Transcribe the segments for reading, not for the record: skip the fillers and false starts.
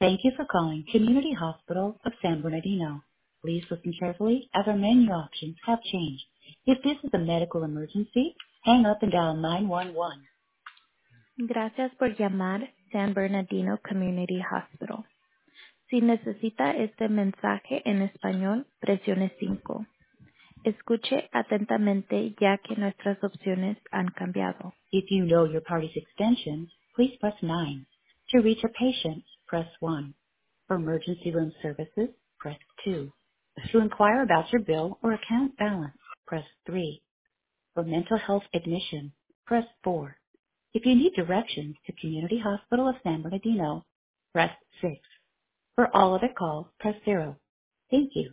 Thank you for calling Community Hospital of San Bernardino. Please listen carefully as our menu options have changed. If this is a medical emergency, hang up and dial 911. Gracias por llamar San Bernardino Community Hospital. Si necesita este mensaje en español, presione 5. Escuche atentamente ya que nuestras opciones han cambiado. If you know your party's extension, please press 9. To reach a patient, press 1. For emergency room services, press 2. To inquire about your bill or account balance, press 3. For mental health admission, press 4. If you need directions to Community Hospital of San Bernardino, press 6. For all other calls, press 0. Thank you.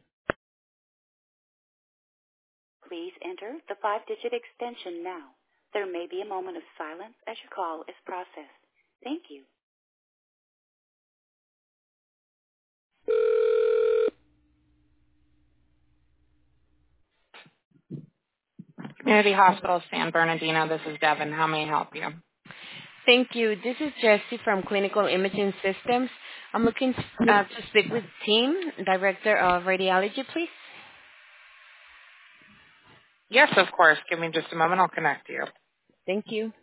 Please enter the 5-digit extension now. There may be a moment of silence as your call is processed. Thank you. Community Hospital San Bernardino, this is Devin. How may I help you? Thank you. This is Jessie from Clinical Imaging Systems. I'm looking to speak with Tim, Director of Radiology, please. Yes, of course. Give me just a moment. I'll connect you. Thank you.